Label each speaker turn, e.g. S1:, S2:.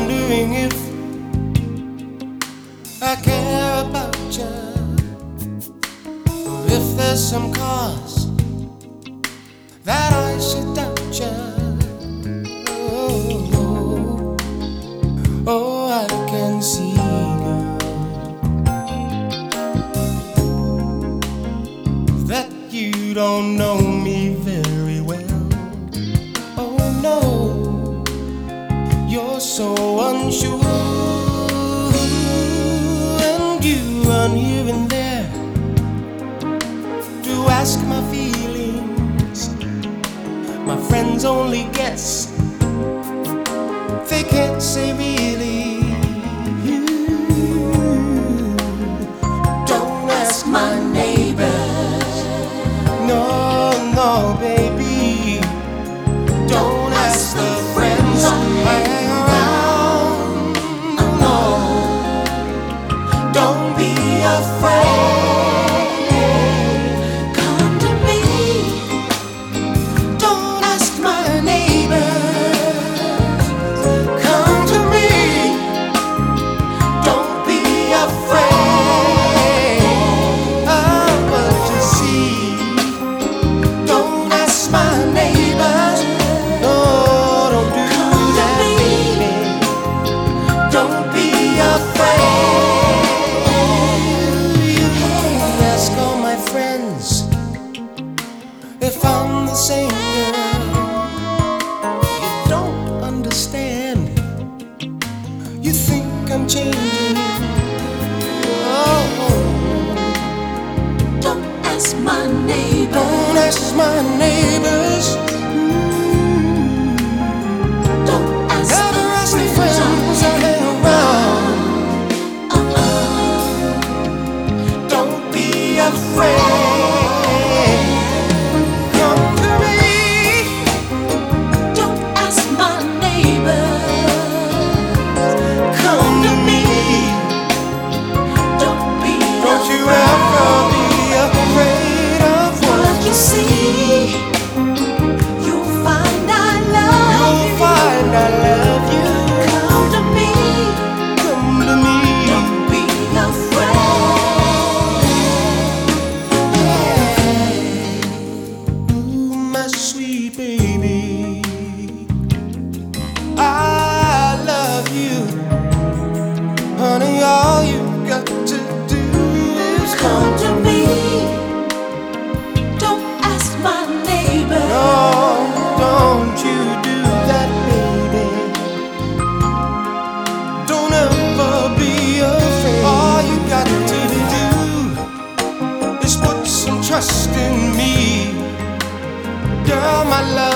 S1: wondering if I care about you, or if there's some cause that I should doubt you. Oh, I can see, girl, that you don't know me very well. Oh no, you're so unsure, and you run here and there to ask my feelings. My friends only guess, they can't say really. Don't ask my neighbors. No, no, baby. Don't ask the friends I hang around. No, don't be afraid. Come to me. Don't ask my neighbors. Come to me. Don't be afraid of what you see. Don't ask my neighbors. No, don't do that, baby. Don't be afraid. You can ask all my friends if I'm the same girl. You don't understand. You think I'm changing. Oh, don't ask my neighbors. Don't ask my neighbors. Don't ask the friends I hang around. Don't be afraid. Come to me. Don't ask my neighbors. Come to me. Don't you ever be afraid of what you see. You'll find I love you. You'll find I love you. Come to me. Come to me. Don't be afraid. Ooh, my sweet baby, I love you. Honey, all you got to do is come to me. Don't ask my neighbor. No, don't you do that, baby. Don't ever be afraid. All you got to do is put some trust in me. Girl, my love